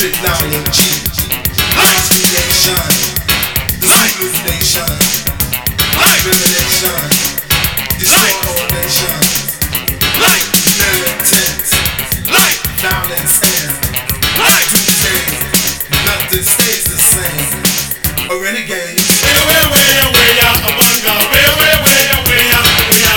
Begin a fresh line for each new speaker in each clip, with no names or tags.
technology, light creation, the Zulu nation, light revelation, destroy all nations, light militant, light violence and light doomsday, nothing stays the same. A renegade. Way out, a bunga, way out, way out, way out.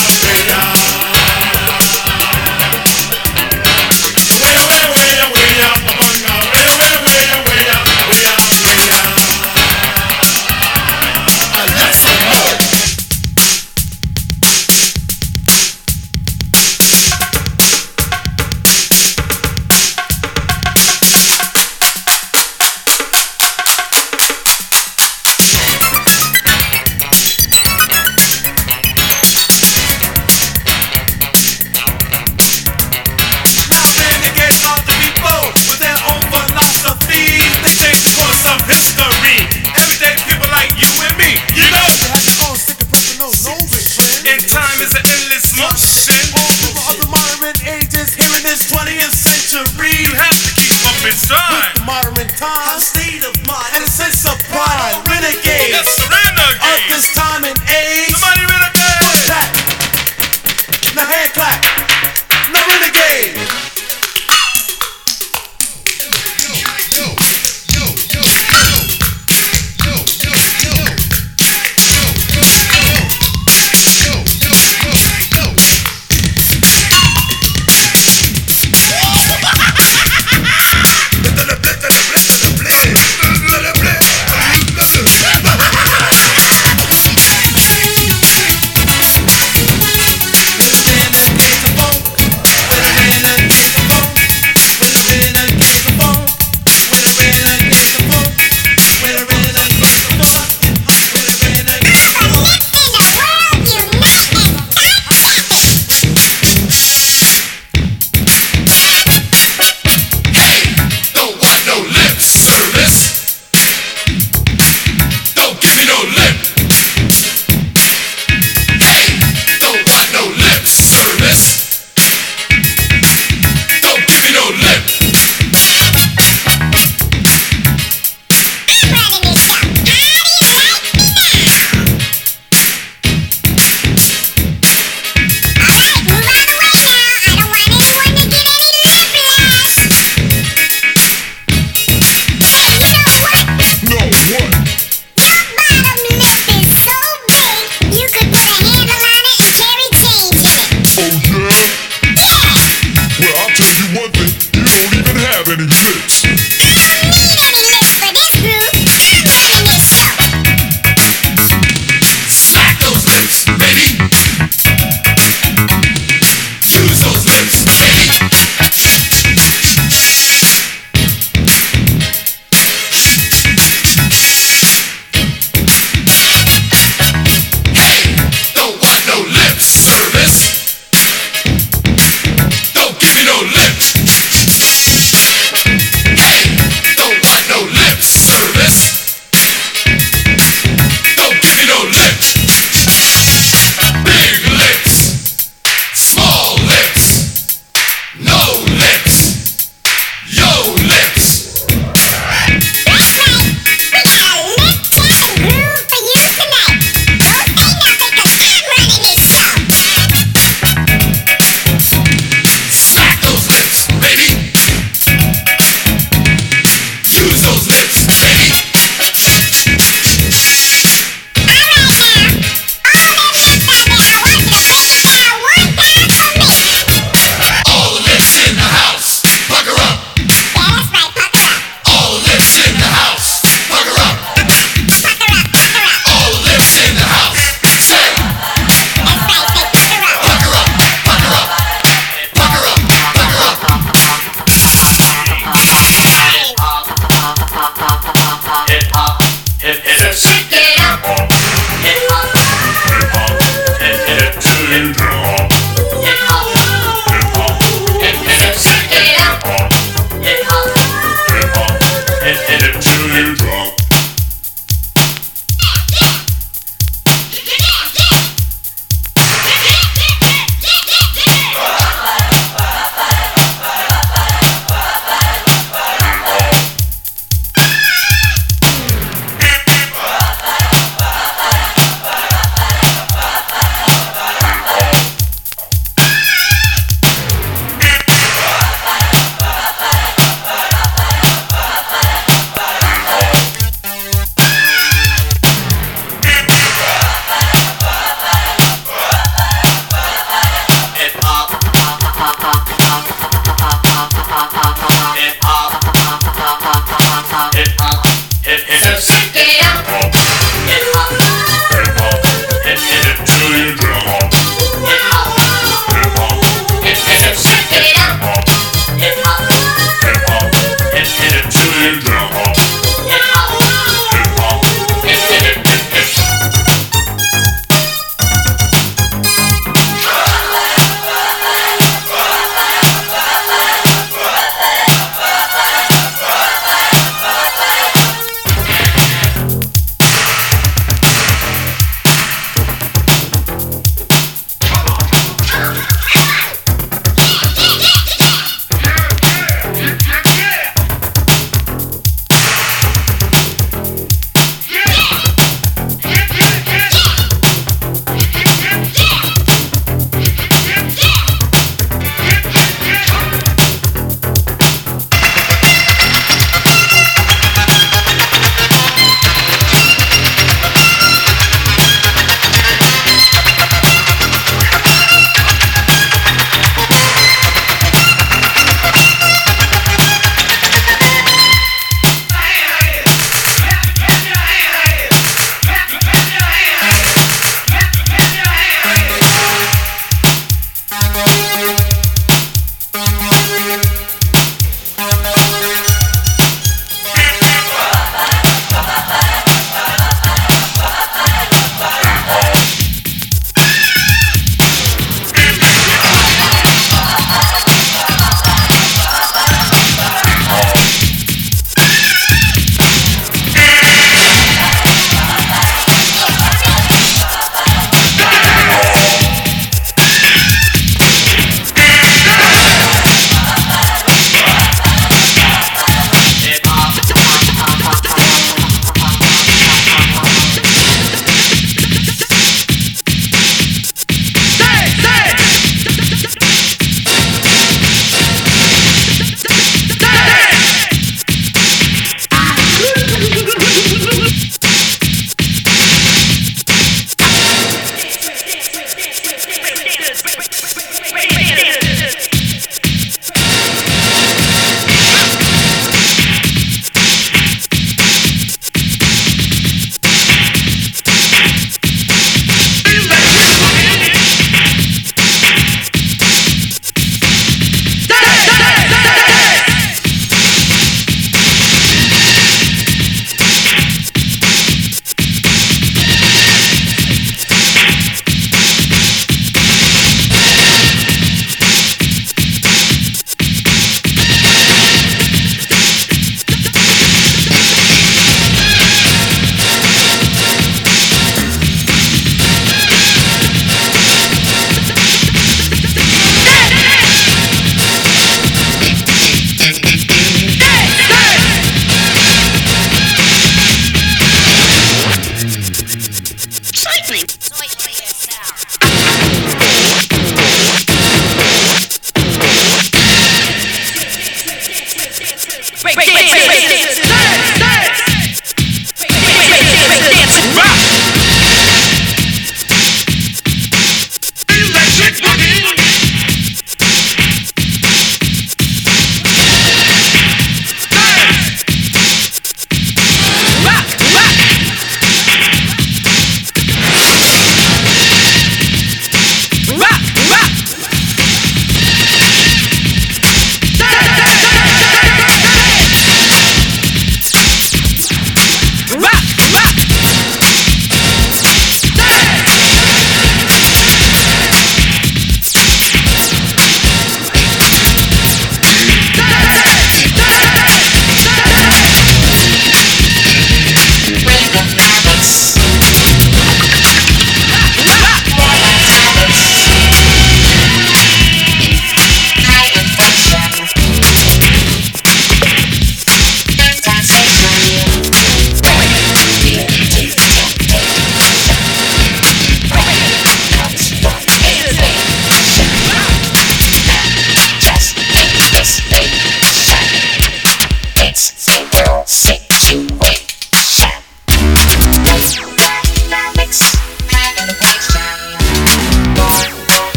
A state of mind and a sense of pride. Renegade.
Yes, renegade.
Of this time and age.
Somebody renegade.
What's that? Now hand clap. Now renegade.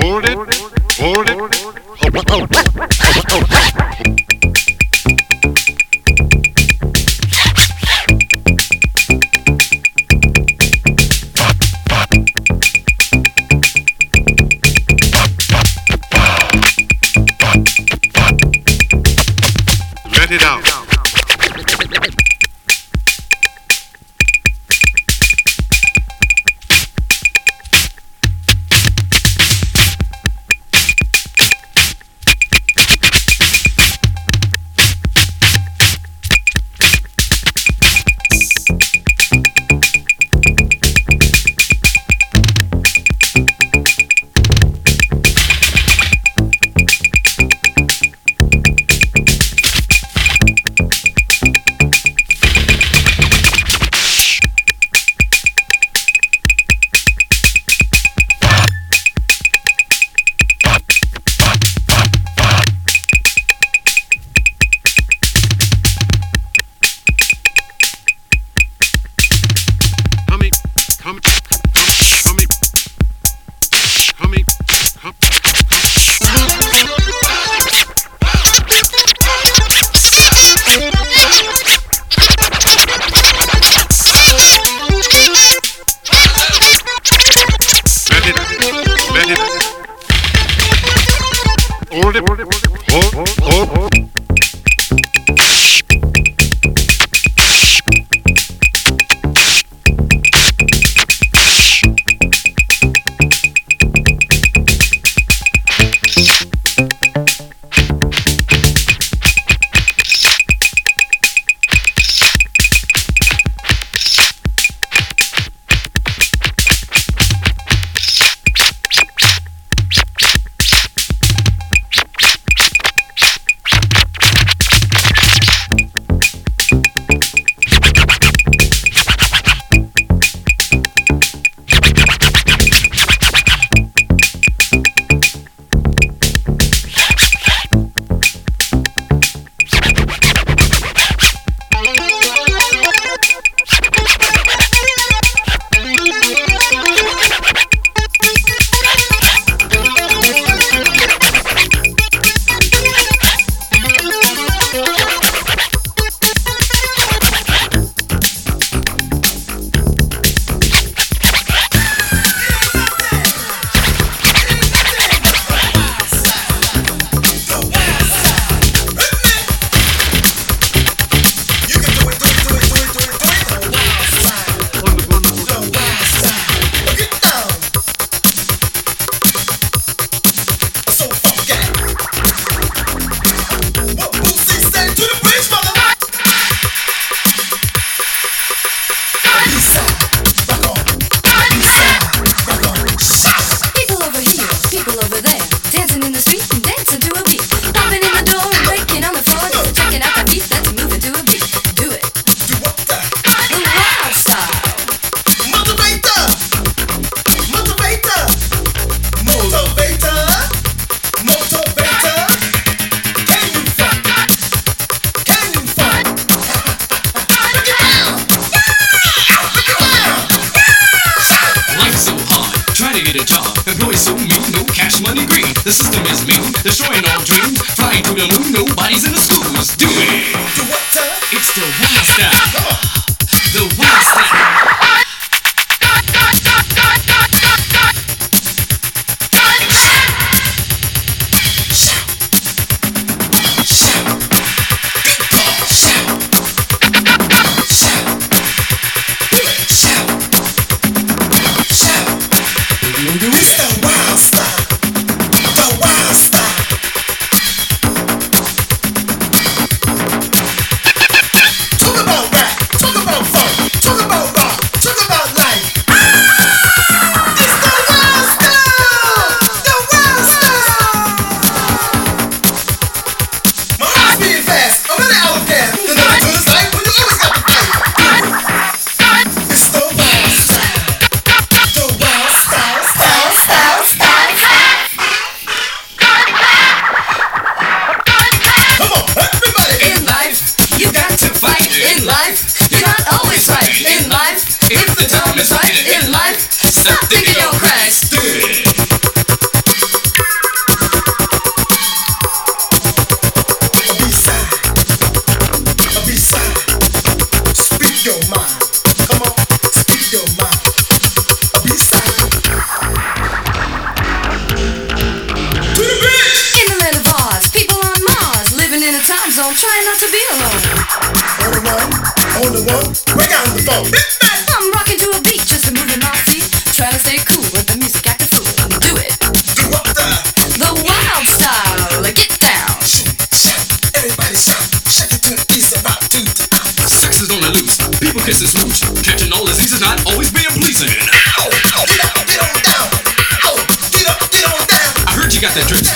If the time is right in life, stop thinking you're Christ.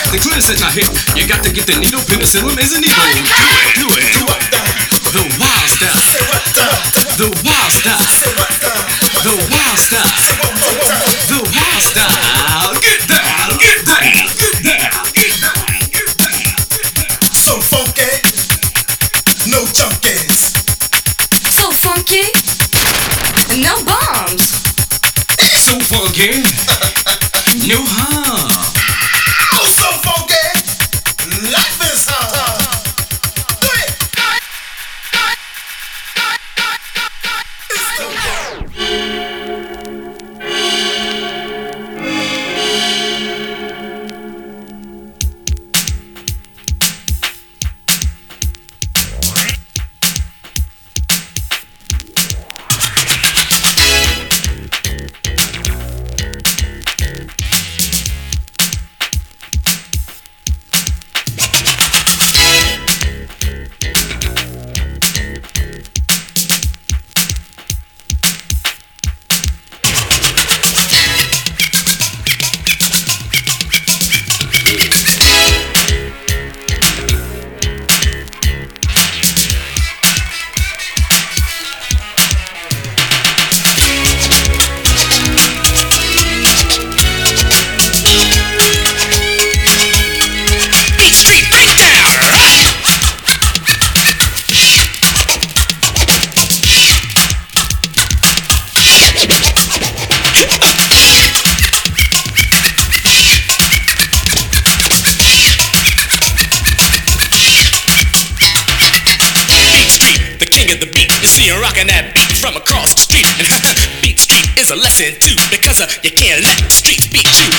got the cleansing now here. You got to get the needle, penicillin is a needle. Do it. The wild style. The wild style. The wild style. The wild style. Get down, get down, get down, get down, get down.
So funky, no junkies.
So funky, no bombs.
So funky, no harm.
Oh, so funky, life is hard. Do it. It's the
rocking that beat from across the street. And Beat Street is a lesson too, because you can't let the streets beat you.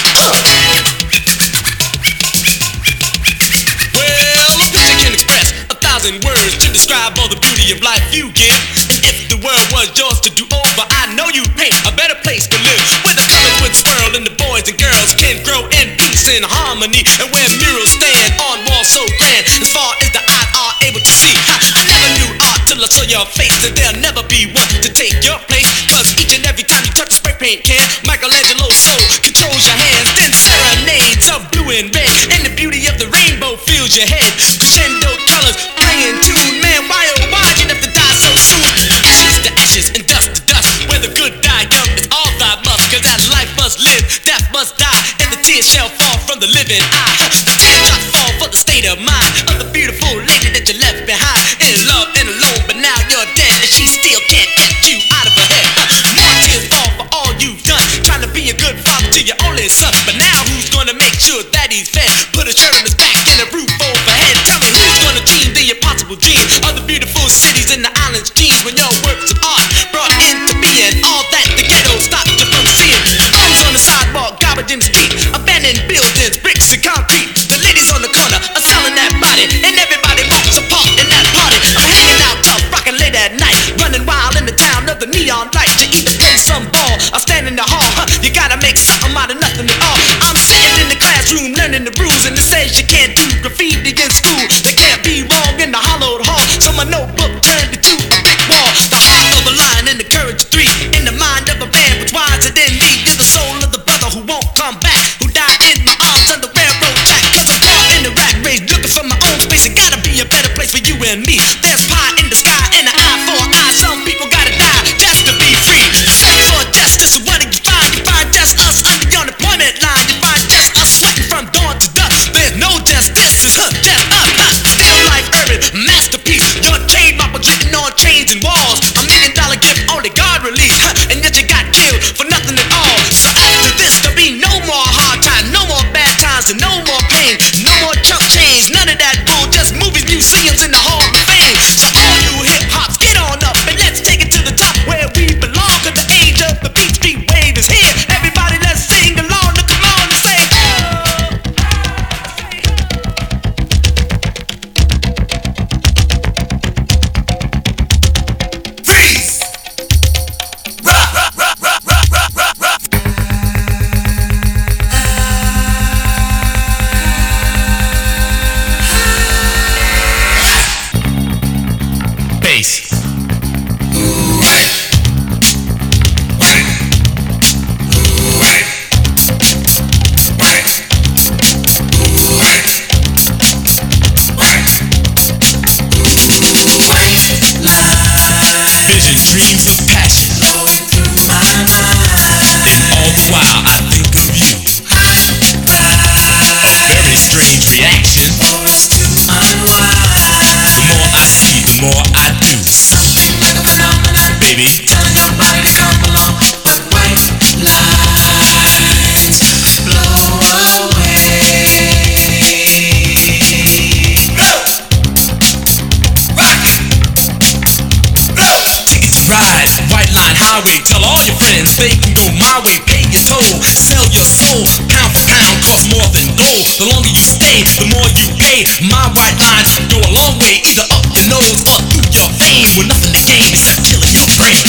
Well, a picture can express 1,000 words to describe all the beauty of life you get. And if the world was yours to do over, I know you'd paint a better place to live, where the colors would swirl and the boys and girls can grow in peace and harmony, and where murals stand on walls so grand as far as the eye are able to see. I never knew art till I saw your face, and there'll never be one to take your place, cause each and every time you touch a spray paint can, Michelangelo's soul controls your hands. Then serenades of blue and red, and the beauty of the rainbow fills your head. Crescendo colors playing tune, man, why oh why you have to die so soon? Ashes to ashes and dust to dust, where the good die young is all thy must, cause as life must live, death must die, and the tears shall fall from the living eye. The teardrops fall for the state of mind of the beautiful lady that you left behind, in love and alone, but now you're dead, and she still can't get you out of her head. More tears fall for all you've done, trying to be a good father to your only son, but now who's gonna make sure that he's fed? Put a shirt on his back and a roof overhead. Tell me who's gonna dream the impossible dream of the beautiful cities and the islands' dreams, when your works of art brought into being all that the ghetto stopped you from seeing. Bums on the sidewalk, garbage in the street, abandoned buildings, bricks and concrete. The ladies on the corner are selling that body, and everybody moves apart in that party. I'm hanging out tough, rocking late at night, running wild in the town of the neon light. To either play some ball or stand in the hall, you gotta make something out of nothing at all. I'm sitting in the classroom learning the rules, and it says you How and pay your toll, sell your soul, pound for pound, cost more than gold. The longer you stay, the more you pay. My white lines go a long way, either up your nose or through your vein, with nothing to gain except killing your brain.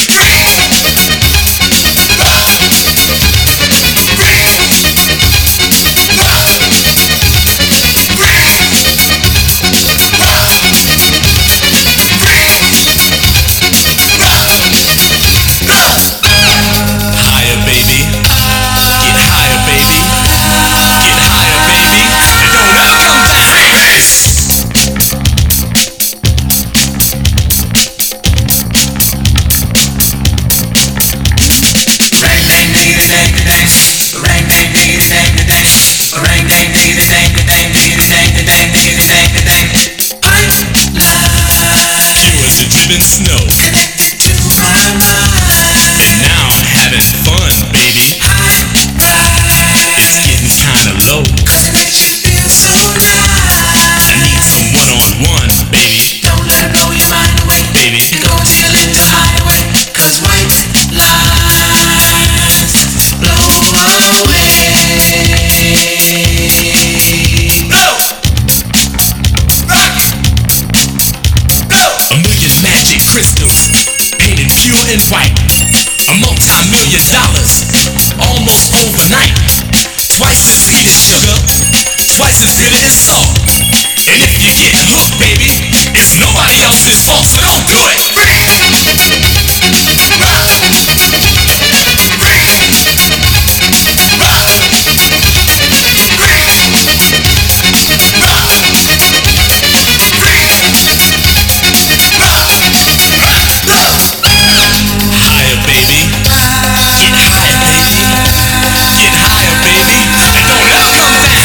Higher, baby. Get higher, baby. Get higher, baby. And don't ever come down.
Rang dang diggity dang da dang. Rang dang diggity dang da dang. Rang dang diggity dang da dang diggity dang da dang diggity dang da dang. Pipe line
Pure as the driven snow.
connected to my mind.
And now I'm having fun, baby.
High rise,
It's getting kinda low.
'cause it makes you feel so right.
I need some one-on-one, baby.
Don't let it blow your mind away.
Baby.
And go to your little hideaway. 'Cause white lines blow away. Blow! Rock! Blow!
A million magic crystals, painted pure and white. A multi-million dollars, almost overnight. Twice as sweet as sugar, twice as bitter as salt. And if you get hooked, baby, it's nobody else's fault, so don't do it. Higher, baby. Get higher, baby. Get higher, baby. And don't ever come down.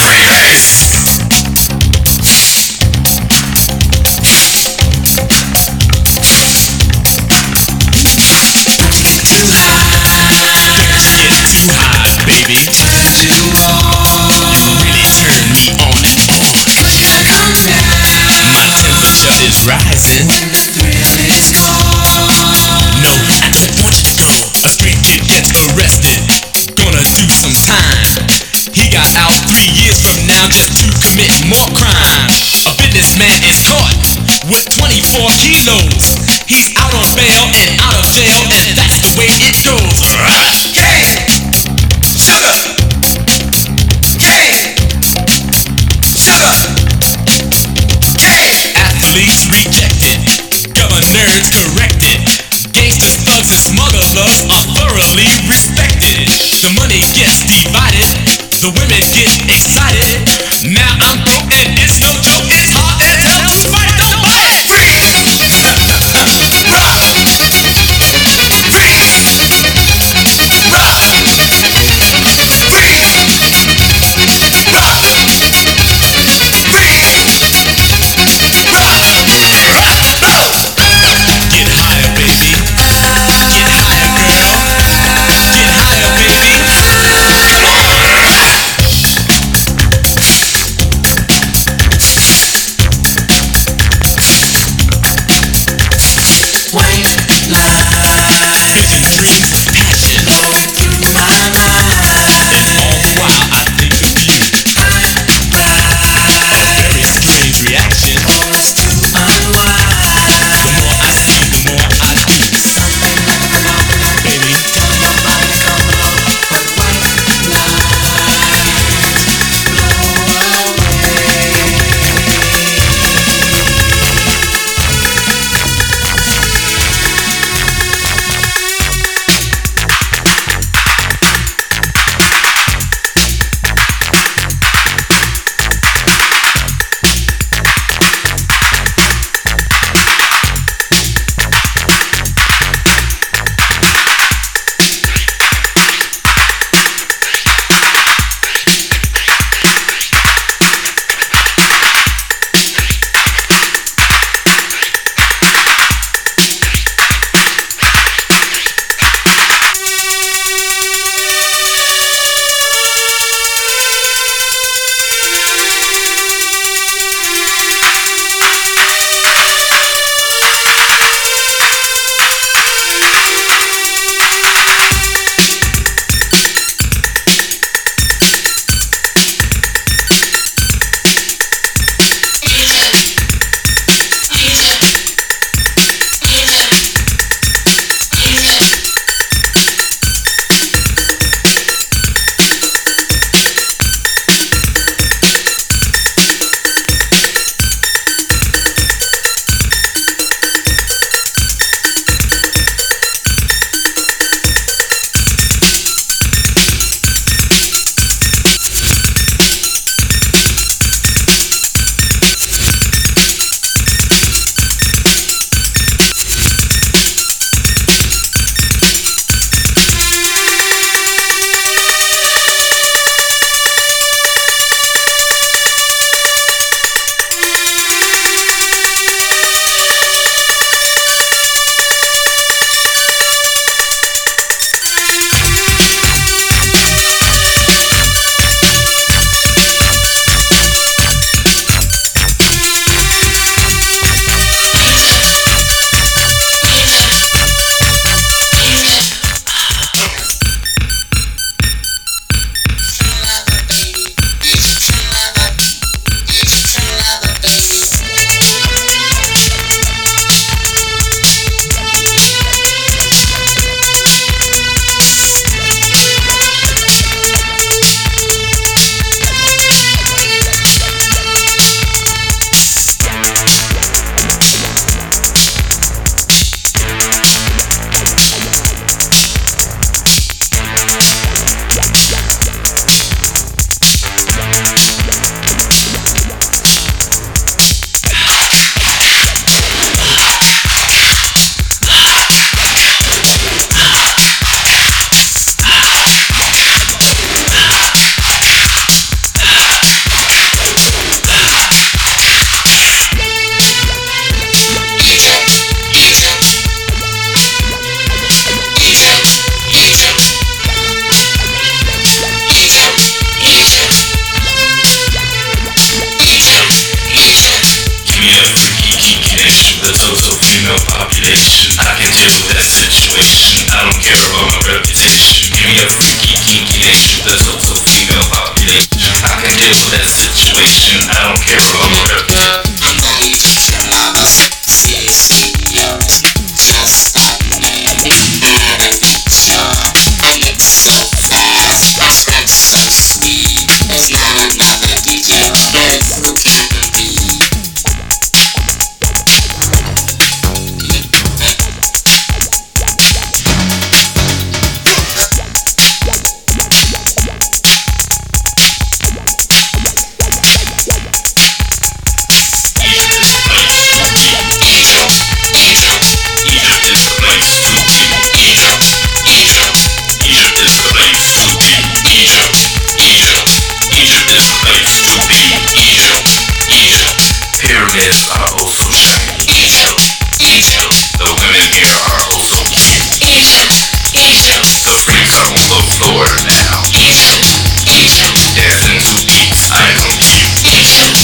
Too high,
Get too high, baby.
turn you on.
Really turn me on and on.
But you gotta come down
My temperature is rising.
when the thrill is gone.
No, I don't want you to go. A street kid gets arrested, gonna do some time. He got out 3 years from now just to commit more crime. A businessman is caught with 24 kilos. He's out on bail and out of jail, and that's the way it goes.
Cane, sugar, cane, sugar, cane.
Athletes rejected, governors corrected. Gangsters, thugs, and smugglers are thoroughly respected. The money gets divided, the women get excited. Now I'm broke and it's no joke. It's hard as hell to fight. Don't fight. Get higher, baby. Get higher, girl. Get higher, baby. Come on.
care about my reputation. Give me a freaky, kinky nation. There's also female population. I can deal with that situation. I don't care about my reputation.
I'm gonna teach you all the sexy CEOs. Just like me. And it's your, and it's so fast. That's so sweet. There's not another DJ on earth who can be.
Pyramids are also shiny. Egypt. The women here are also cute. The freaks are on the floor now. Dancing to beats I compute.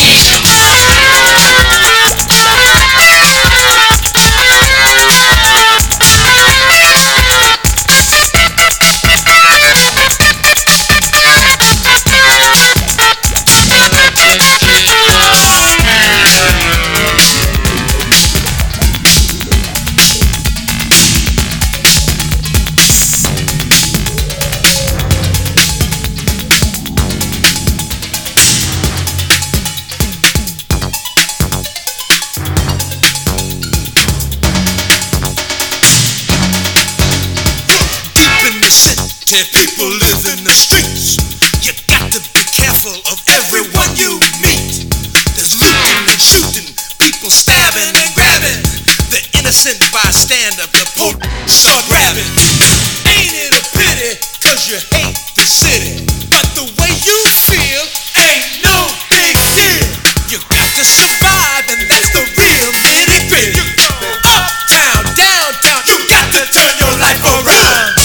People live in the streets. You got to be careful of everyone you meet. There's looting and shooting, people stabbing and grabbing. The innocent bystander, the police start grabbing. Ain't it a pity, cause you hate the city, but the way you feel ain't no big deal. You got to survive, and that's the real nitty-gritty. Uptown, downtown, you got to turn your life around.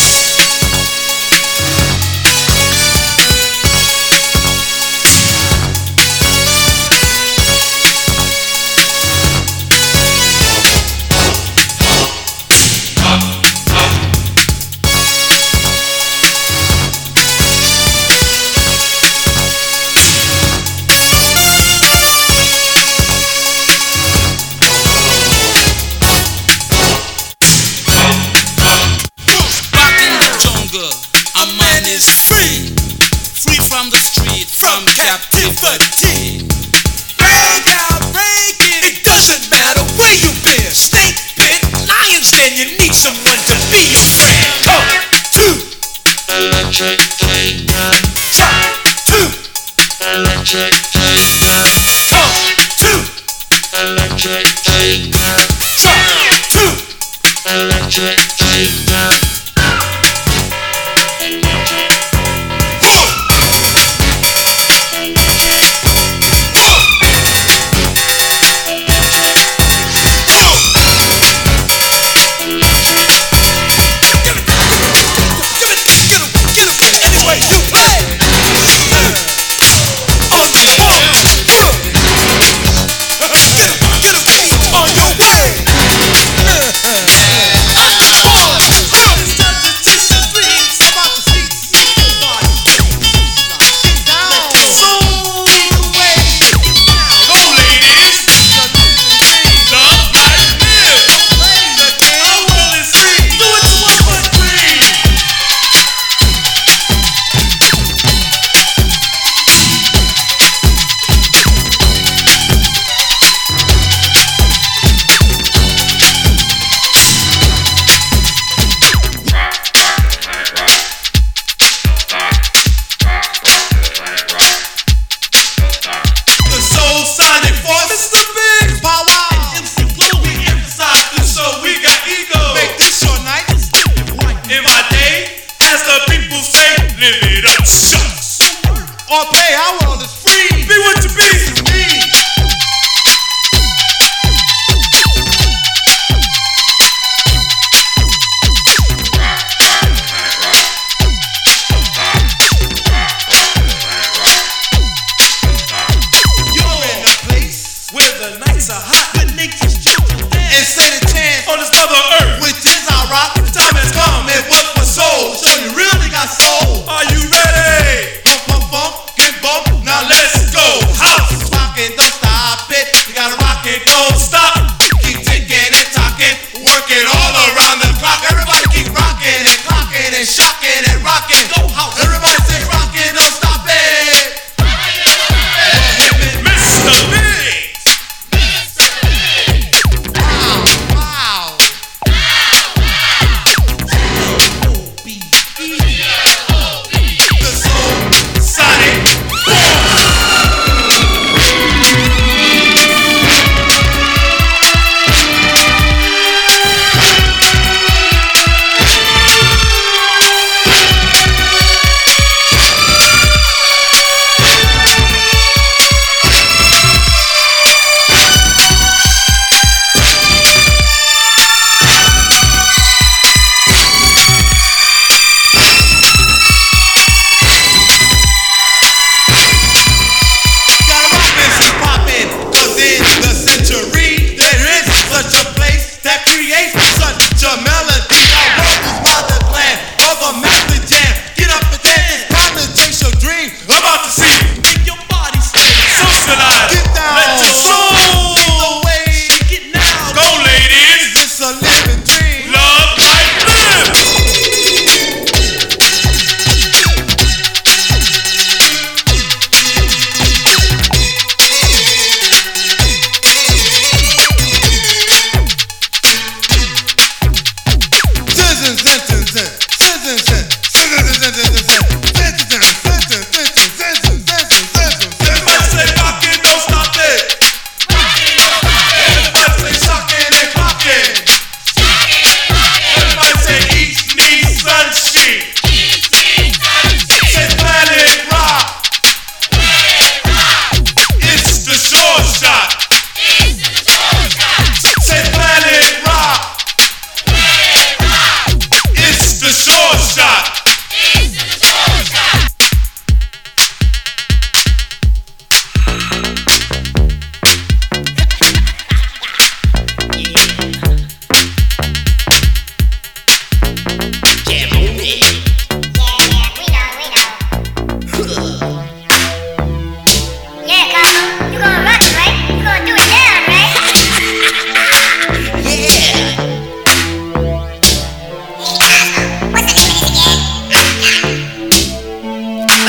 From captivity. Break out, break it. It doesn't matter where you've been. Snake pit, lion's den. You need someone to be your friend. Come to Electric Kingdom. Try to Electric Kingdom. Come to Electric Kingdom. Try to Electric Kingdom.
Or pay, our world is free. Be what you be. You're in a place where the nights are hot, where nature's children dance and set a chance on this mother earth, which is our rock. The time has come.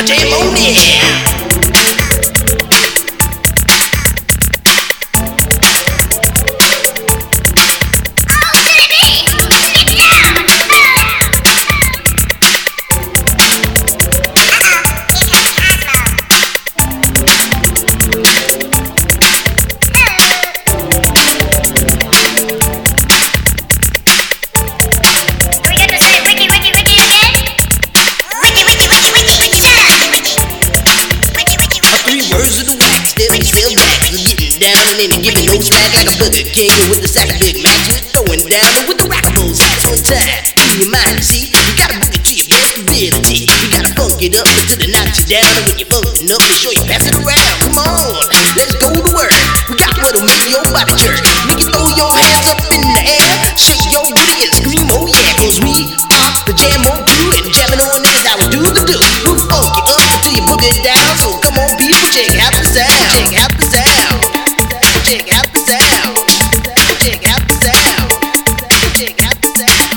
jam on it. And giving no smack like a Burger King with the sack of Big Macs. We're throwing down with the rockables. That's one time in your mind, see. You gotta bring it to your best ability. You gotta funk it up until they knock you down. And when you're funkin' up, make sure you pass it around. Come on, let's go to work. We got what'll make your body jerk. Make you throw your hands up in the air, shake your booty and scream, oh yeah. Cause we are the jam on crew, and jamming on is how we do the do. We'll funk you up until you book it down. So come on, people, check out the sound. Check out the sound. Check out the sound. Check out the sound. Check out the sound.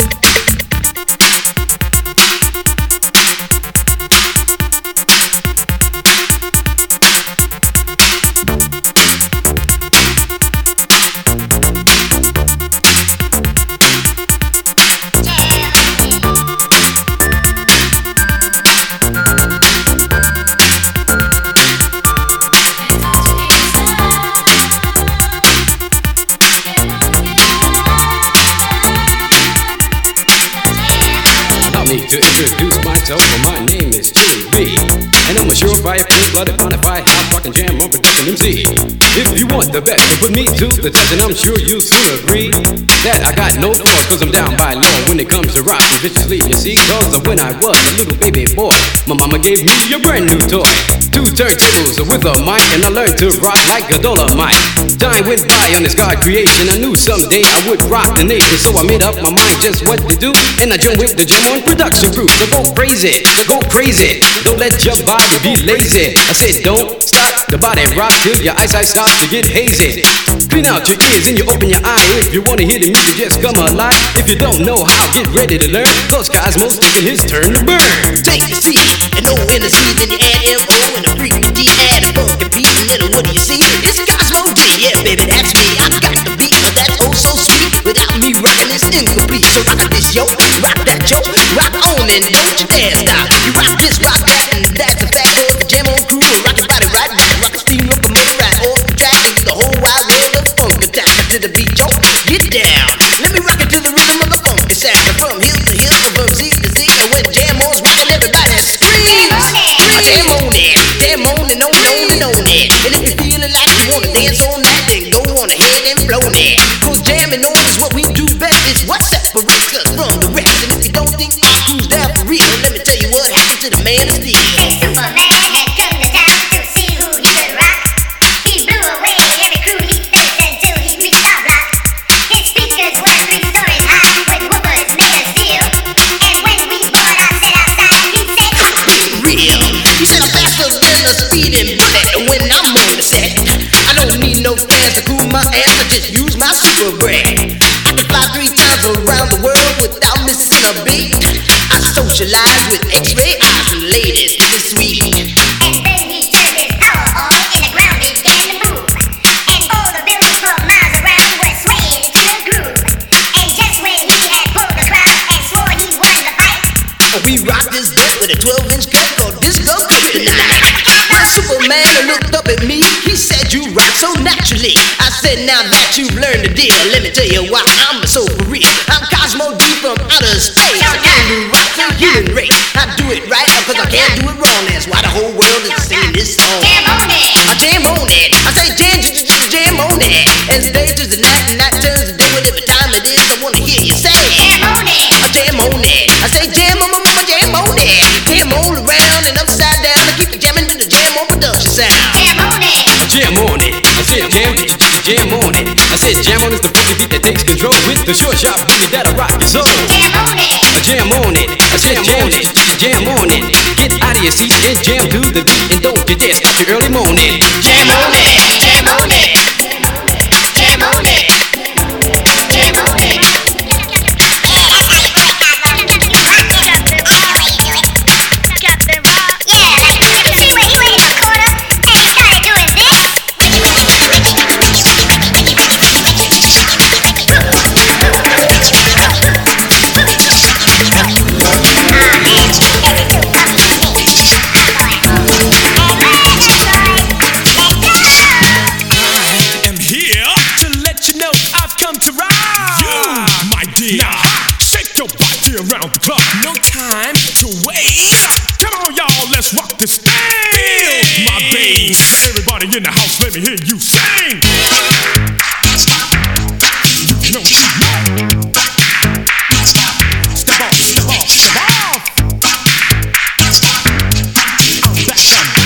To introduce myself, well, my name is Chili B, and I'm a surefire, cold-blooded, bonafide, house rockin' jam on production MC. If you want the best, then put me to the test, and I'm sure you'll soon agree that I got no flaws, cause I'm down by law when it comes to rockin' viciously, you see. Cause when I was a little baby boy, my mama gave me a brand new toy, 2 turntables with a mic, and I learned to rock like a Dolomite. Time went by on this God creation, I knew someday I would rock the nation, so I made up my mind just what to do, and I joined with the Jam On production crew. So go crazy, don't let your body be lazy. I said don't stop the body rock till your eyesight starts to get hazy. Clean out your ears and you open your eye. If you wanna hear the music, just come alive. If you don't know how, get ready to learn, cause Cosmo's taking his turn to burn.
Take the C and O in the C, then you add M-O and a 3-D, add a funky beat, and then what do you see? It's Cosmo D, yeah baby, that's me. I got the beat, but that's oh so sweet. Without me rockin' it's incomplete. So rock this yo, rock that yo, rock on and don't you dare stop. You rock this, rock that, and that's a fact. Cause the Jam On crew will rock your body right back. Rock a steam locomotive right off the track, and the whole wide world of funk attack. To the beat, yo, get down. Let me rock it to the rhythm of the funky sound. From hill to hill, and from Z to Z, and when Jam On's rockin', everybody screams. Jam on it, jam on and on and on and on it. And if you're feeling like you wanna dance on that, then go on ahead and blow it. Cause jamming on is what we do best. It's what separates us from the rest. And if you don't think our crew's down for real, let me tell you what happened to the man of steel.
Superman had come to town to see who he could rock. He blew away every crew he faced until he reached our block. His speakers were 3 stories high with woofers made of steel. And when we brought our set outside, he said,
Be real. He said I'm faster than a speeding bullet when I'm on the set. I don't need no fans to cool my ass, I just use my super brand. I can fly 3 times around the world without missing a beat. I socialize with X-ray eyes and ladies, it's sweet.
and then he turned his power on and the ground began to move. And all the buildings for miles around were swaying into a groove. And just when he had pulled the crowd and swore he won the fight,
We rock this dope with a 12-inch cut called Disco Kryptonite. When Superman looked up at me, he said you rock so naturally. I said now that you've learned the deal, let me tell you why I'm so for real. I'm Cosmo D from outer space. I came to rock the human race. I do it right cause I can't do it wrong. That's why the whole world is singing this song.
jam on it.
I jam on it. I say jam on it. As day turns to night and night turns to day, whatever time it is, I wanna hear you say
Jam on it.
I jam on it. I say jam on my mama, jam on it. Jam all around and upside down. I keep it jamming to the Jam On production sound.
Jam on it.
Jam on it. I said jam on it. I said jam on is the funky beat that takes control with the short sharp booty that'll rock your soul.
Jam on it.
Jam on it. I said jam on it. Get out of your seat and jam to the beat, and don't you dare stop your early morning.
Jam on it. Jam on it. Jam on it. Jam on it. Yeah, that's how you do it, Cosmo. That's the way you do it. Captain Rock. Yeah,
let's rock this thing. Feel my veins. Everybody in the house, let me hear you sing. You know you know. Step off, step off, step off. I'm back,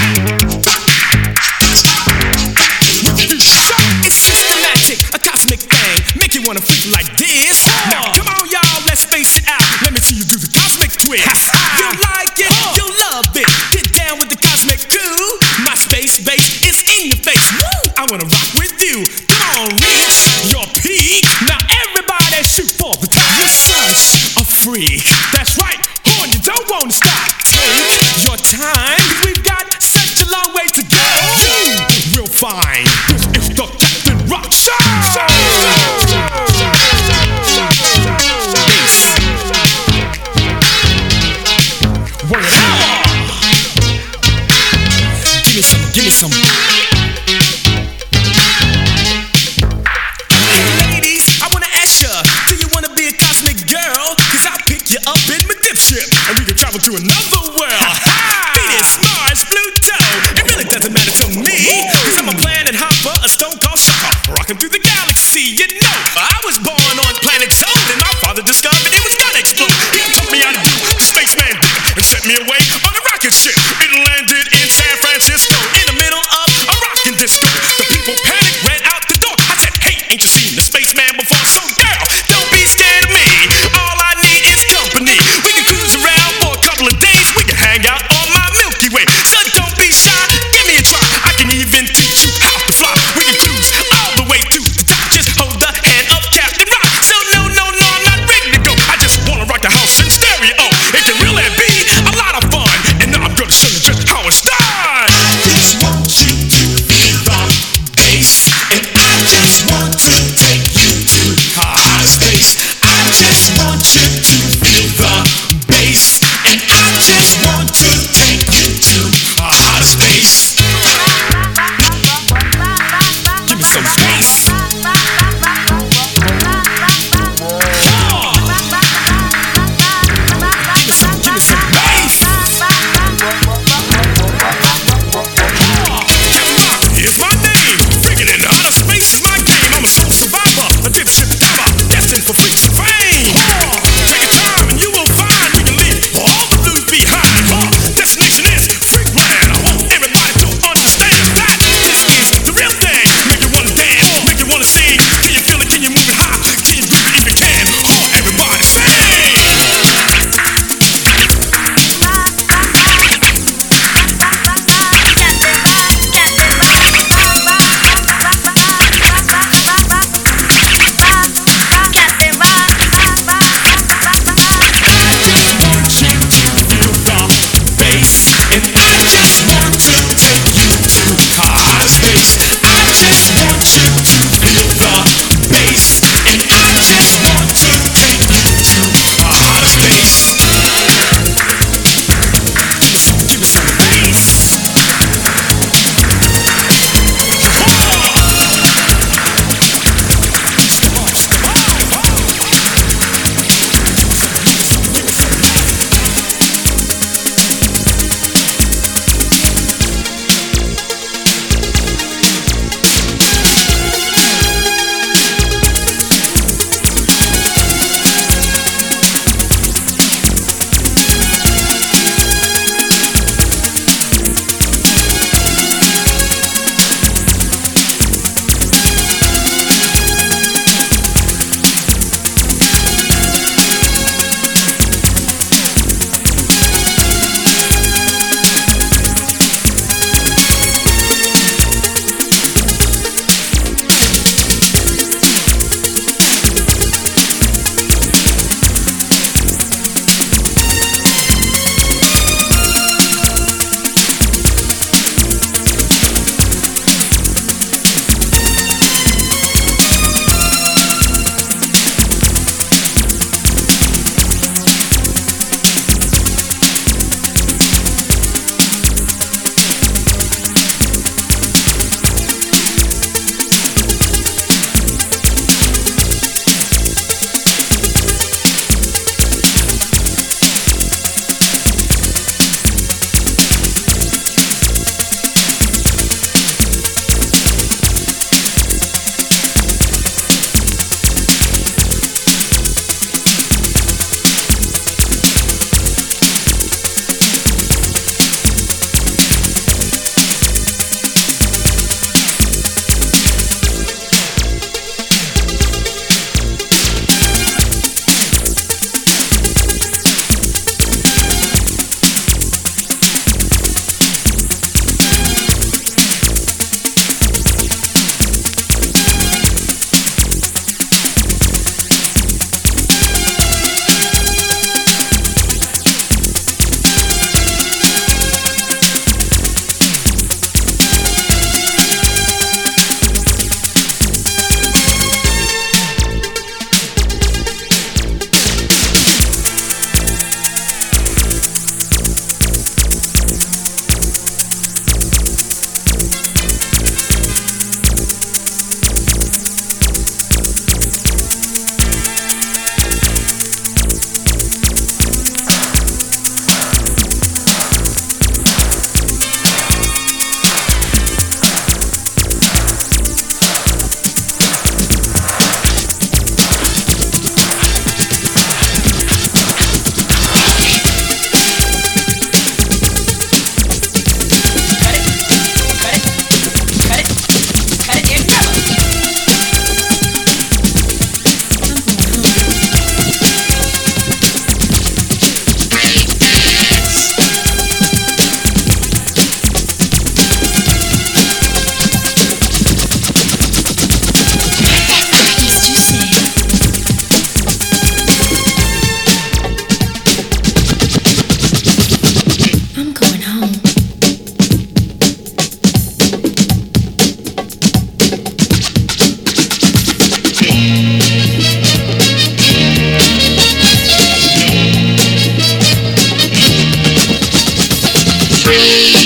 It's systematic, a cosmic thing. Make you wanna freak like this. Now come on y'all, let's face it out. Let me see you do the cosmic twist. You like it, you love it. Get down with the cosmic crew. My space bass is in your face. Woo! I wanna rock with you. Come on, reach your peak. Now everybody shoot for the top. You're such a freak. That's right, horn, you don't wanna stop. Take your time, 'cause we've got such a long way to go. You will find this is the Captain Rock Show. Word it up. Give me some, give me some. Hey ladies, I wanna ask ya, do you wanna be a cosmic girl? 'Cause I'll pick you up in my dipship, and we can travel to another world. Venus, Mars, Pluto, it really doesn't matter to me, 'cause I'm a planet hopper, a stone cold sucker, rocking through the galaxy. You know, I was born on planet Toad, and my father discovered it was gonna explode. He taught me how to do the spaceman did, and sent me away on a rocket ship. It landed in San Francisco, in the middle of a rockin' disco. The people panicked, ran out the door. I said, hey, ain't you seen the spaceman before? So girl, don't be scared of me. All I need is company. We can cruise around for a couple of days. We can hang out on my Milky Way. So don't be shy, give me a try. I can even teach you how to fly. We can cruise all the way to the top. Just hold the hand of Captain Rock. So no, I'm not ready to go. I just wanna rock the house in stereo. It can really be a lot of fun. And now I'm gonna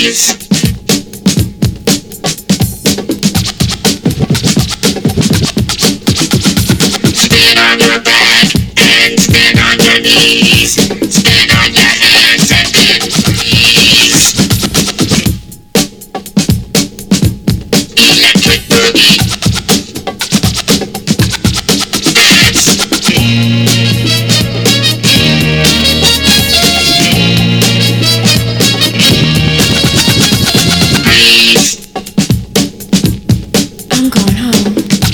Spin on your back and spin on your knees. Spin on your hands and bend please. Electric boogie.
I'm going home.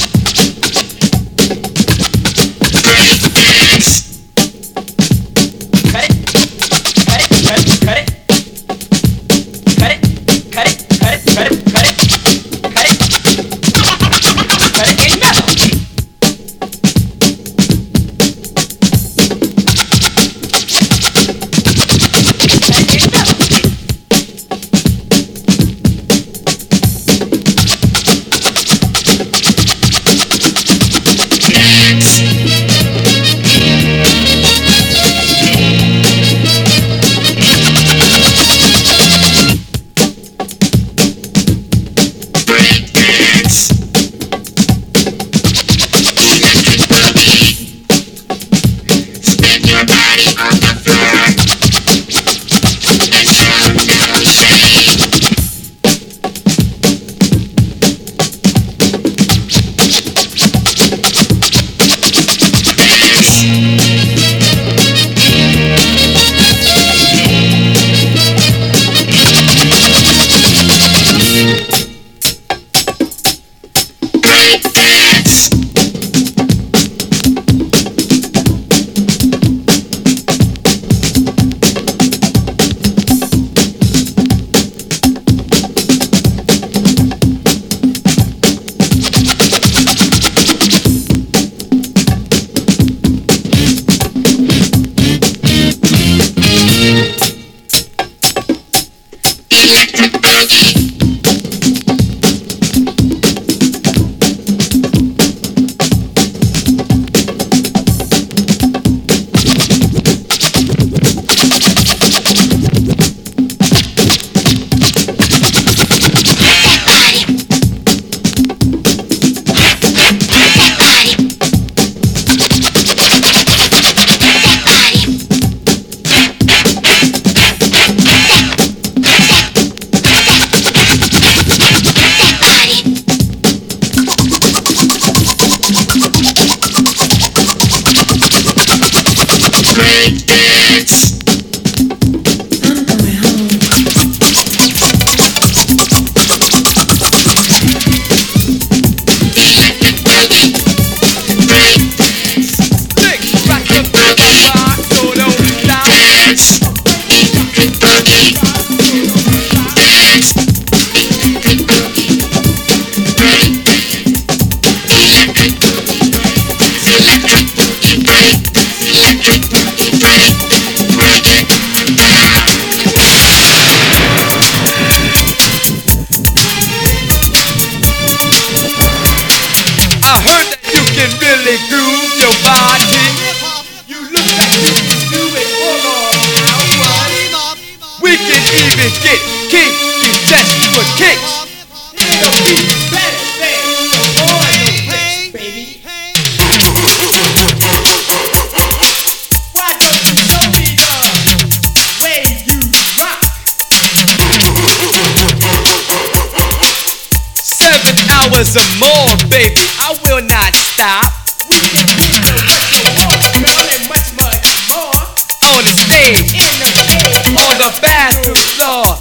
Hours or more, baby, I will not stop. We can hear what you want, girl, and much, much more. On the stage, in the stage, on the bathroom floor.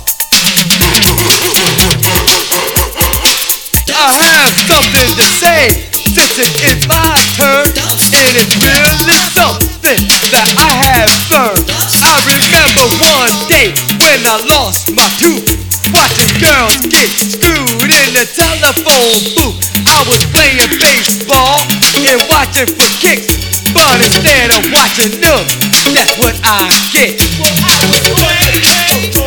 I have something to say, since it is my turn, and it's really something that I have learned. I remember one day when I lost my tooth, watching girls get screwed in the telephone booth. I was playing baseball and watching for kicks, but instead of watching them, that's what I get. Well, I was